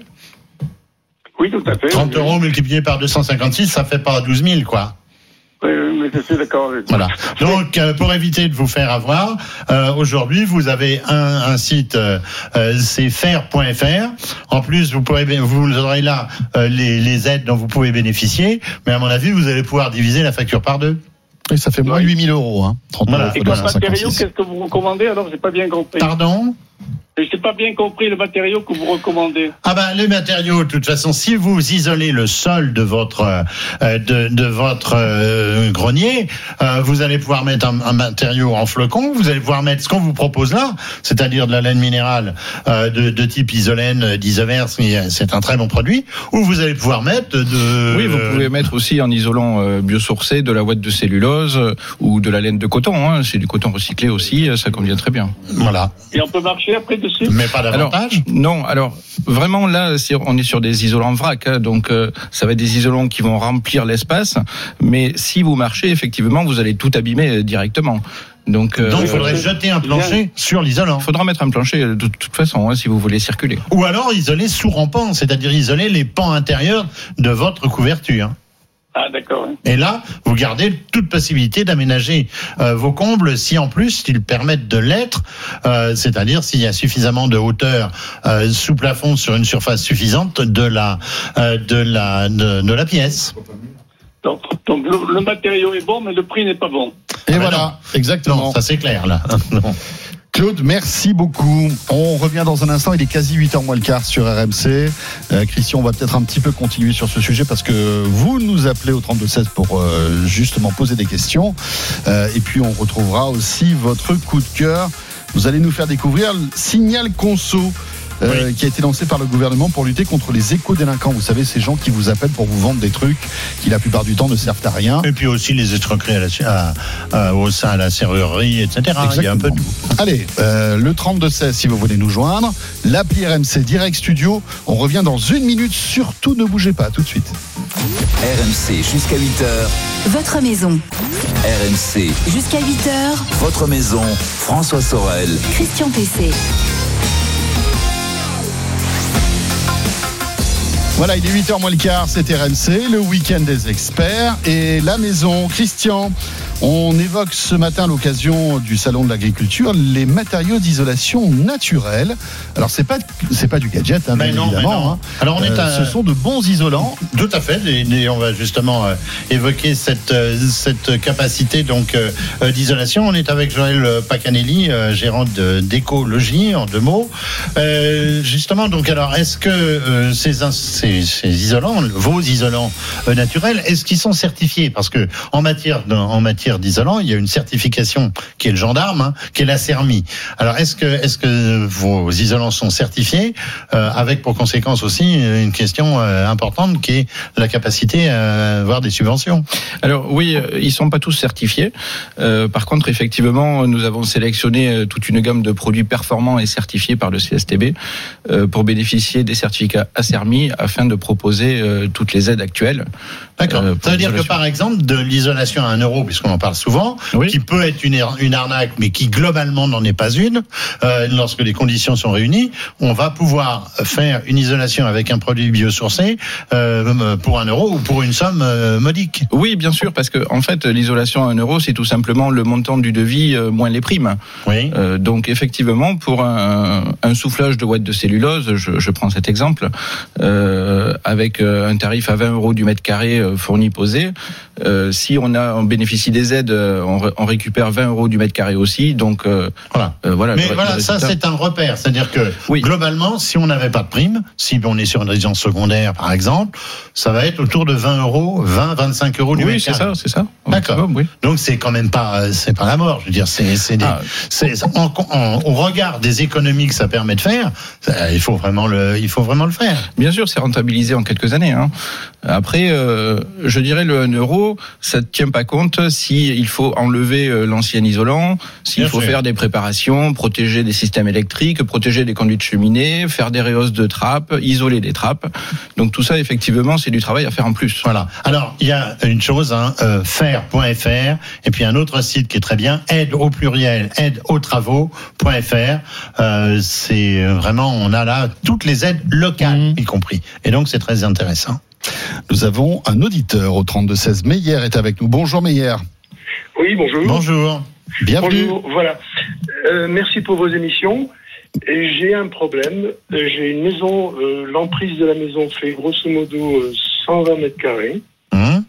Oui, tout à fait. trente oui. euros multiplié par deux cent cinquante-six, ça fait pas douze mille, quoi. Oui, oui, mais je suis d'accord avec vous. Voilà. Donc, euh, pour éviter de vous faire avoir, euh, aujourd'hui, vous avez un, un site, euh, euh, c'est faire point f r. En plus, vous pourrez, vous aurez là euh, les, les aides dont vous pouvez bénéficier. Mais à mon avis, vous allez pouvoir diviser la facture par deux. Et ça fait moins Oui. huit mille euros. Hein. trente Voilà. euros Et fois comme deux cent matériau, cinquante-six. qu'est-ce que vous recommandez? Alors, j'ai pas bien compris. Pardon? Je n'ai pas bien compris le matériau que vous recommandez. Ah ben les matériaux, de toute façon, si vous isolez le sol de votre euh, de, de votre euh, grenier, euh, vous allez pouvoir mettre un, un matériau en flocon. Vous allez pouvoir mettre ce qu'on vous propose là, c'est-à-dire de la laine minérale euh, de, de type isolène, d'Isover, c'est un très bon produit. Ou vous allez pouvoir mettre de Oui, vous pouvez mettre aussi en isolant euh, biosourcé de la ouate de cellulose euh, ou de la laine de coton. Hein. C'est du coton recyclé aussi, euh, ça convient très bien. Voilà, Et on peut marcher après dessus? mais pas Alors, davantage. non, alors vraiment là, c'est- on est sur des isolants vrac, hein, donc euh, ça va être des isolants qui vont remplir l'espace. Mais si vous marchez, effectivement, vous allez tout abîmer euh, directement. Donc, euh, Donc il faudrait jeter un plancher sur l'isolant. il faudra mettre un plancher euh, de toute façon hein, si vous voulez circuler. Ou alors isoler sous rampant, c'est-à-dire isoler les pans intérieurs de votre couverture. Ah, d'accord. oui. Et là, vous gardez toute possibilité d'aménager euh, vos combles si en plus ils permettent de l'être, euh, c'est-à-dire s'il y a suffisamment de hauteur euh, sous plafond sur une surface suffisante de la euh, de la de, de la pièce. Donc, donc le, le matériau est bon, mais le prix n'est pas bon. Et Ah ben voilà, exactement. Non, ça c'est clair là. Non. Claude, merci beaucoup. On revient dans un instant, il est quasi huit heures moins le quart sur R M C. Euh, Christian, on va peut-être un petit peu continuer sur ce sujet parce que vous nous appelez au trente-deux seize pour euh, justement poser des questions. Euh, et puis on retrouvera aussi votre coup de cœur. Vous allez nous faire découvrir le Signal Conso. Euh, oui. Qui a été lancé par le gouvernement pour lutter contre les éco-délinquants. Vous savez, ces gens qui vous appellent pour vous vendre des trucs qui la plupart du temps ne servent à rien. Et puis aussi les escroqueries à la, à, à, au sein à la serrurerie, et cetera. Exactement. Il y a un peu de tout. Allez, euh, le trente-deux seize si vous voulez nous joindre. L'appli R M C Direct Studio. On revient dans une minute. Surtout ne bougez pas. Tout de suite. R M C jusqu'à huit heures. Votre maison. R M C jusqu'à huit heures. Votre maison. François Sorel. Christian Pesset. Voilà, il est huit heures moins le quart, c'est R M C, le week-end des experts et la maison. Christian, on évoque ce matin à l'occasion du salon de l'agriculture les matériaux d'isolation naturelle. Alors c'est pas c'est pas du gadget, hein, bien non, évidemment. Hein. Alors on est euh, à... ce sont de bons isolants. Tout à fait. Et, et on va justement euh, évoquer cette euh, cette capacité donc euh, d'isolation. On est avec Joël Pacanelli, euh, gérant de, d'Écologie, en deux mots. Euh, justement, donc alors est-ce que euh, ces, ces Ces isolants, vos isolants euh, naturels, est-ce qu'ils sont certifiés? Parce que en matière de, en matière d'isolant, il y a une certification qui est le gendarme, hein, qui est la CERMI. Alors est-ce que est-ce que vos isolants sont certifiés, euh, avec pour conséquence aussi une question euh, importante qui est la capacité à avoir des subventions? Alors oui, ils sont pas tous certifiés. Euh, par contre, effectivement, nous avons sélectionné toute une gamme de produits performants et certifiés par le C S T B euh, pour bénéficier des certificats ACERMI afin de proposer euh, toutes les aides actuelles. D'accord. Euh, Ça veut dire que par exemple, de l'isolation à un euro, puisqu'on en parle souvent, oui. qui peut être une, une arnaque, mais qui globalement n'en est pas une, euh, lorsque les conditions sont réunies, on va pouvoir faire une isolation avec un produit biosourcé euh, pour un euro ou pour une somme euh, modique. Oui, bien sûr, parce que en fait, l'isolation à un euro, c'est tout simplement le montant du devis euh, moins les primes. Oui. Euh, donc effectivement, pour un, un soufflage de ouate de cellulose, je, je prends cet exemple, euh, avec un tarif à vingt euros du mètre carré fourni posé, euh, si on a on bénéficie des aides, on, on récupère vingt euros du mètre carré aussi. Donc euh, voilà. Euh, voilà. Mais le, voilà, le ça c'est un repère, c'est-à-dire que oui. globalement, si on n'avait pas de prime, si on est sur une résidence secondaire par exemple, ça va être autour de vingt euros, vingt, vingt-cinq euros du oui, mètre carré. Oui, c'est ça, c'est ça. D'accord. Oui. Donc c'est quand même pas, c'est pas la mort. Je veux dire, c'est, c'est, des, ah. c'est en, en, au regard des économies que ça permet de faire, ça, il faut vraiment le, il faut vraiment le faire. Bien sûr, c'est rentabilisé en quelques années. Hein. Après, euh, je dirais le un euro, ça ne tient pas compte si il faut enlever l'ancien isolant, s'il Bien faut sûr. faire des préparations, protéger des systèmes électriques, protéger des conduites cheminées, faire des rehausses de trappes, isoler des trappes. Donc tout ça, effectivement, c'est du travail à faire en plus. Voilà. Alors, il y a une chose, hein, euh, faire point f r, et puis un autre site qui est très bien, aide au pluriel, aide aux travaux point f r. Euh, c'est vraiment, on a là toutes les aides locales, mmh. y compris. Et donc, c'est très intéressant. Nous avons un auditeur au trente-deux seize. Meyer est avec nous. Bonjour Meyer. Oui, bonjour. Bonjour. Bienvenue. Bonjour, voilà. Euh, merci pour vos émissions. Et j'ai un problème. J'ai une maison, euh, l'emprise de la maison fait grosso modo cent vingt mètres carrés. Hum.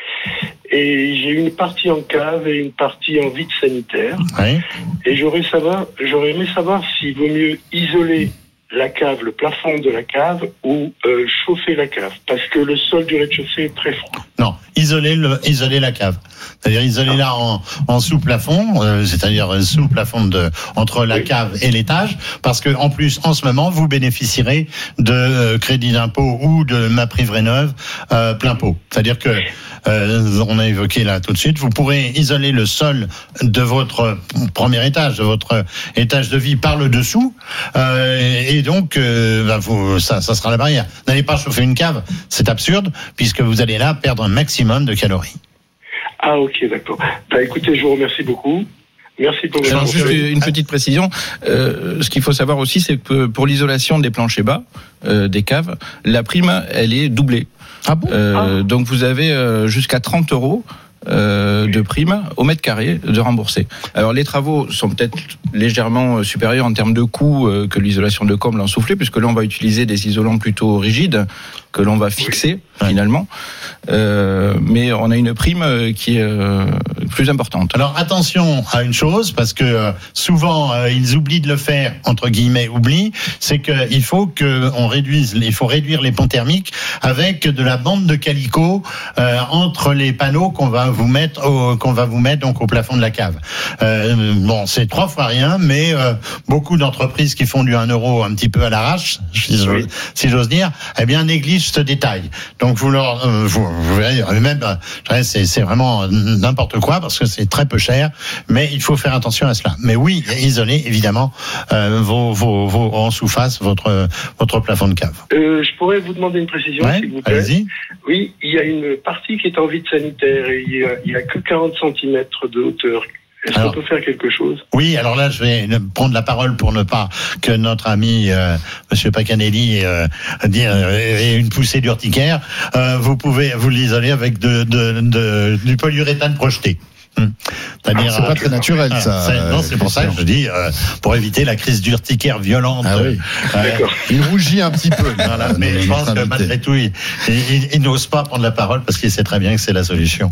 Et j'ai une partie en cave et une partie en vide sanitaire. Oui. Et j'aurais savoir, j'aurais aimé savoir s'il vaut mieux isoler la cave, le plafond de la cave, ou euh, chauffer la cave, parce que le sol du rez-de-chaussée est très froid. Non, isoler le, isoler la cave. C'est-à-dire isoler ah. là en, en sous-plafond, euh, c'est-à-dire sous plafond de entre la oui. cave et l'étage, parce que en plus en ce moment vous bénéficierez de euh, crédit d'impôt ou de MaPrimeRénov' euh, plein pot. C'est-à-dire que euh, on a évoqué là tout de suite, vous pourrez isoler le sol de votre premier étage, de votre étage de vie par le dessous, euh, et donc euh, bah, vous, ça, ça sera la barrière. N'allez pas chauffer une cave, c'est absurde, puisque vous allez là perdre un maximum de calories. Ah ok, d'accord. Bah écoutez, je vous remercie beaucoup. Merci pour votre juste une petite précision. Euh, ce qu'il faut savoir aussi, c'est que pour l'isolation des planchers bas, euh, des caves, la prime, elle est doublée. Ah bon euh, ah. Donc vous avez euh, jusqu'à trente euros euh, de prime au mètre carré de rembourser. Alors les travaux sont peut-être légèrement supérieurs en termes de coûts euh, que l'isolation de comble en soufflé, puisque là on va utiliser des isolants plutôt rigides que l'on va fixer oui. finalement. Euh, mais on a une prime qui est euh, plus importante. Alors attention à une chose, parce que euh, souvent euh, ils oublient de le faire, entre guillemets oublient, c'est qu'il faut que on réduise, il faut réduire les ponts thermiques avec de la bande de calicot euh, entre les panneaux qu'on va vous mettre au, qu'on va vous mettre donc au plafond de la cave. Euh, bon, c'est trois fois rien, mais euh, beaucoup d'entreprises qui font du un euro un petit peu à l'arrache, si j'ose, oui. si j'ose dire, eh bien négligent ce détail. Donc vous leur, euh, vous, vous verrez, même, c'est, c'est vraiment n'importe quoi parce que c'est très peu cher, mais il faut faire attention à cela. Mais oui, isoler évidemment euh, vos, vos, vos en sous-face votre votre plafond de cave. Euh, je pourrais vous demander une précision, ouais, s'il vous plaît. Allez-y. Oui, il y a une partie qui est en vide sanitaire et il y a, il y a que quarante centimètres de hauteur. Est-ce alors, qu'on peut faire quelque chose ? Oui, alors là, je vais prendre la parole pour ne pas que notre ami euh, Monsieur Pacanelli euh, dire ait une poussée d'urticaire. Euh, vous pouvez vous l'isoler avec de, de, de, du polyuréthane projeté. Hum. C'est-à-dire, c'est pas très naturel, ah, ça. C'est, non, c'est pour ça que je dis, euh, pour éviter la crise d'urticaire violente. Ah oui. Euh, il rougit un petit peu. Voilà, mais je pense que malgré tout, il, il, il n'ose pas prendre la parole parce qu'il sait très bien que c'est la solution.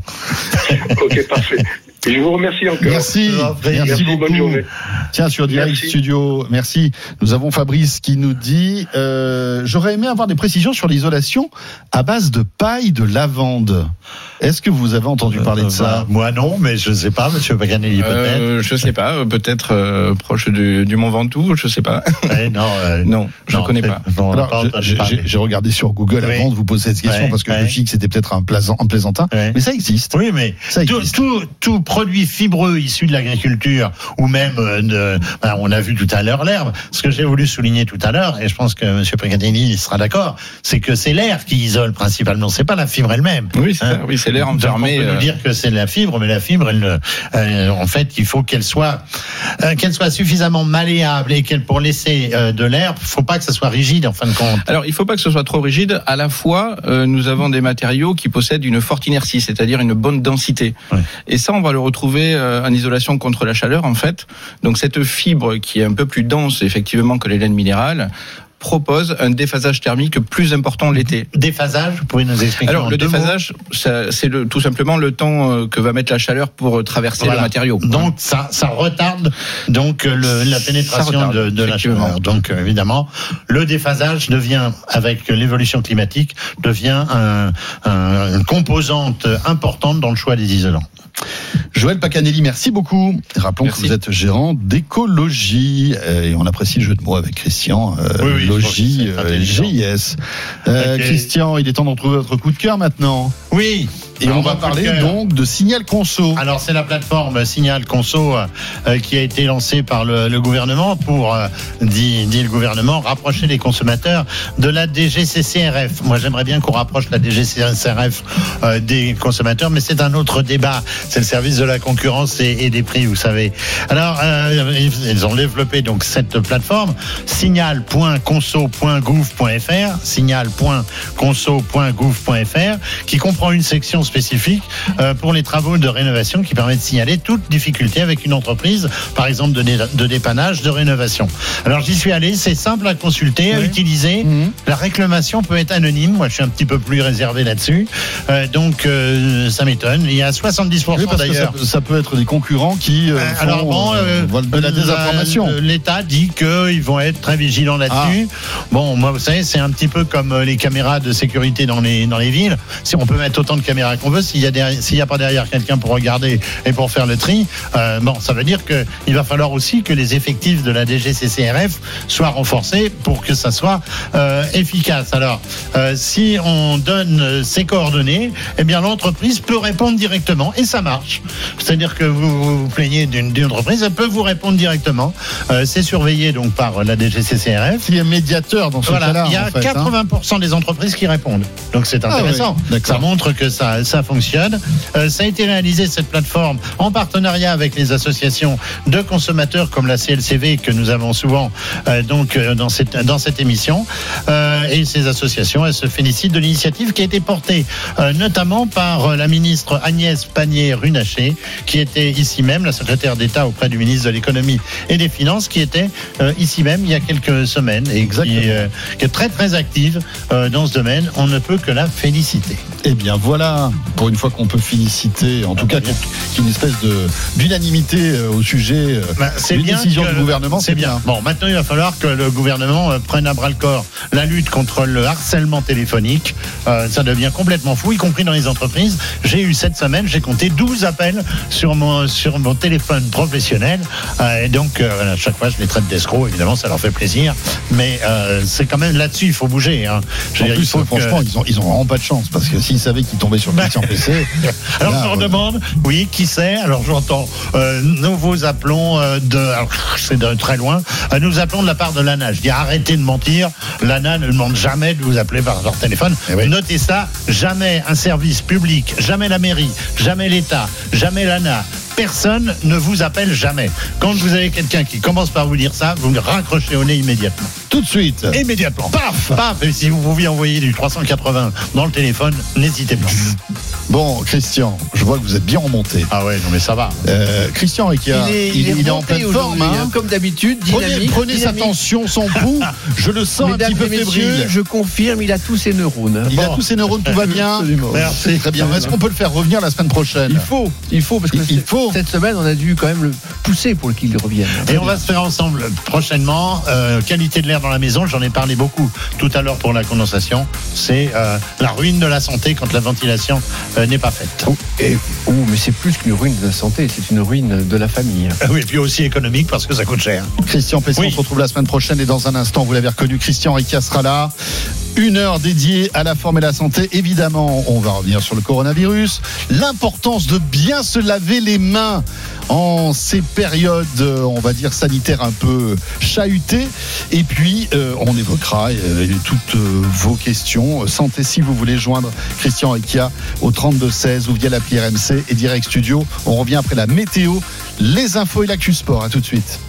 Ok, parfait. Je vous remercie encore. Merci, merci, merci beaucoup. Bonne journée. Tiens, sur Direct merci. Studio, merci. Nous avons Fabrice qui nous dit euh, j'aurais aimé avoir des précisions sur l'isolation à base de paille de lavande. Est-ce que vous avez entendu parler euh, de ça ? bah, Moi non, mais je ne sais pas, Monsieur Paganelli, peut-être. Euh, je ne sais pas, peut-être euh, proche du, du Mont Ventoux, je ne sais pas. Ouais, non, euh, non, je ne connais pas. Bon, Alors, pas j'ai, j'ai, j'ai regardé sur Google oui. avant de vous poser cette question ouais, parce que ouais. je me suis dit que c'était peut-être un, plaisant, un plaisantin, ouais. mais ça existe. Oui, mais ça tout, tout, tout produit fibreux issu de l'agriculture ou même de, ben, on a vu tout à l'heure l'herbe. Ce que j'ai voulu souligner tout à l'heure, et je pense que Monsieur Paganelli sera d'accord, c'est que c'est l'air qui isole principalement. C'est pas la fibre elle-même. Oui, c'est, hein. oui, c'est l'air enfermé. On peut euh... nous dire que c'est la fibre, mais la fibre, elle, euh, en fait, il faut qu'elle soit, euh, qu'elle soit suffisamment malléable et qu'elle, pour laisser euh, de l'air, il faut pas que ça soit rigide en fin de compte. Alors, il faut pas que ce soit trop rigide. À la fois, euh, nous avons des matériaux qui possèdent une forte inertie, c'est-à-dire une bonne densité. Ouais. Et ça, on va le retrouver en isolation contre la chaleur, en fait. Donc cette fibre qui est un peu plus dense, effectivement, que les laines minérales, propose un déphasage thermique plus important l'été. Déphasage, vous pouvez nous expliquer? Alors le déphasage, ça, c'est le, tout simplement le temps que va mettre la chaleur pour traverser voilà. le matériau. Donc ça, ça retarde donc le, la pénétration retarde, de, de la chaleur. Donc évidemment, le déphasage devient, avec l'évolution climatique, devient un, un, une composante importante dans le choix des isolants. Joël Pacanelli, merci beaucoup. Rappelons merci. que vous êtes gérant d'écologie et on apprécie le jeu de mots avec Christian. Euh, oui, oui, Logis euh, G I S. Euh, okay. Christian, il est temps d'en trouver votre coup de cœur maintenant. Oui. Et Alors on va parler donc de Signal Conso. Alors c'est la plateforme Signal Conso euh, qui a été lancée par le, le gouvernement pour, euh, dit, dit le gouvernement, rapprocher les consommateurs de la D G C C R F. Moi j'aimerais bien qu'on rapproche la D G C C R F euh, des consommateurs, mais c'est un autre débat. C'est le service de la concurrence et, et des prix, vous savez. Alors euh, ils ont développé donc cette plateforme signal point conso point gouv point f r, signal point conso point gouv point f r, qui comprend une section spécifique euh, pour les travaux de rénovation qui permet de signaler toute difficulté avec une entreprise, par exemple de, dé- de dépannage, de rénovation. Alors j'y suis allé, c'est simple à consulter, oui. à utiliser. Mmh. La réclamation peut être anonyme. Moi, je suis un petit peu plus réservé là-dessus. Euh, donc euh, ça m'étonne. Il y a soixante-dix pour cent oui, parce d'ailleurs. Que ça, ça peut être des concurrents qui euh, font, alors bon, euh, euh, de la désinformation. La, L'État dit qu'ils vont être très vigilants là-dessus. Ah. Bon, moi, vous savez, c'est un petit peu comme les caméras de sécurité dans les dans les villes. Si on peut mettre autant de caméras qu'on veut, s'il y a derrière, s'il y a pas derrière quelqu'un pour regarder et pour faire le tri, euh, bon, ça veut dire que il va falloir aussi que les effectifs de la D G C C R F soient renforcés pour que ça soit euh, efficace. Alors, euh, si on donne ces coordonnées, eh bien l'entreprise peut répondre directement et ça marche. C'est-à-dire que vous vous, vous plaignez d'une, d'une entreprise, elle peut vous répondre directement. Euh, c'est surveillé donc par la D G C C R F. Il y a médiateur dans ce voilà, cas-là. Il y a en fait, quatre-vingts pour cent hein. des entreprises qui répondent. Donc c'est intéressant. Ah oui, ça montre que ça ça fonctionne. Euh, ça a été réalisé, cette plateforme, en partenariat avec les associations de consommateurs comme la C L C V que nous avons souvent euh, donc euh, dans cette dans cette émission. Euh, et ces associations, elles se félicitent de l'initiative qui a été portée euh, notamment par euh, la ministre Agnès Pannier-Runacher, qui était ici même, la secrétaire d'État auprès du ministre de l'économie et des finances, qui était euh, ici même il y a quelques semaines et qui est, euh, qui est très très active euh, dans ce domaine. On ne peut que la féliciter. Eh bien voilà, pour une fois qu'on peut féliciter, en tout cas qu'il y ait une espèce de d'unanimité euh, au sujet euh, ben, c'est d'une bien décision que, du gouvernement, c'est, c'est bien. bien. Bon, maintenant il va falloir que le gouvernement euh, prenne à bras le corps la lutte contre le harcèlement téléphonique. Euh, ça devient complètement fou, y compris dans les entreprises. J'ai eu cette semaine, j'ai compté douze appels sur mon sur mon téléphone professionnel. Euh, et donc euh, à chaque fois je les traite d'escrocs, évidemment ça leur fait plaisir. Mais euh, c'est quand même là-dessus, il faut bouger. Hein. Je En veux dire, plus, il faut franchement, que... ils ont ils ont vraiment pas de chance parce que s'ils savaient qu'ils tombaient sur Christian P C. Alors là, je leur ouais. demande, oui, qui c'est? Alors j'entends, euh, nous vous appelons euh, de, alors, c'est de très loin, euh, nous appelons de la part de l'A N A. Je dis arrêtez de mentir, l'A N A ne demande jamais de vous appeler par leur téléphone. Eh oui. Notez ça, jamais un service public, jamais la mairie, jamais l'État, jamais l'A N A. Personne ne vous appelle jamais. Quand vous avez quelqu'un qui commence par vous dire ça, vous me raccrochez au nez immédiatement. Tout de suite. Immédiatement. Paf, paf. Et si vous pouviez envoyer du trois cent quatre-vingts dans le téléphone, n'hésitez pas. Bon, Christian, je vois que vous êtes bien remonté. Ah ouais, non mais ça va. Euh, Christian Ricard, Il est, il est, il est en remonté pleine forme. aujourd'hui, Hein. hein, comme d'habitude, Prenez, dynamique. prenez sa dynamique. tension, son pouls. Je le sens Mesdames un petit peu et messieurs, fébrile. je confirme, il a tous ses neurones. Il a Bon. tous ses neurones, tout va bien. Absolument. Merci. Très bien. Est-ce qu'on peut le faire revenir la semaine prochaine? Il faut, il faut, parce que Il- il cette- faut. cette semaine, on a dû quand même le pousser pour qu'il revienne. Et on va se faire ensemble prochainement. Euh, qualité de l'air dans la maison, j'en ai parlé beaucoup tout à l'heure pour la condensation. C'est euh, la ruine de la santé quand la ventilation euh, n'est pas faite. Oh, et, oh, mais c'est plus qu'une ruine de la santé, c'est une ruine de la famille. Euh, Oui, et puis aussi économique parce que ça coûte cher. Christian Pesson, Oui. on se retrouve la semaine prochaine et dans un instant, vous l'avez reconnu, Christian Ricard sera là. Une heure dédiée à la forme et la santé. Évidemment, on va revenir sur le coronavirus. L'importance de bien se laver les mains en ces périodes, euh, on va dire, sanitaires un peu chahutées. Et puis, euh, on évoquera euh, toutes euh, vos questions. Santé, si vous voulez joindre Christian Ricard au trente-deux seize ou via l'appli R M C et Direct Studio. On revient après la météo, les infos et l'actu sport. À tout de suite.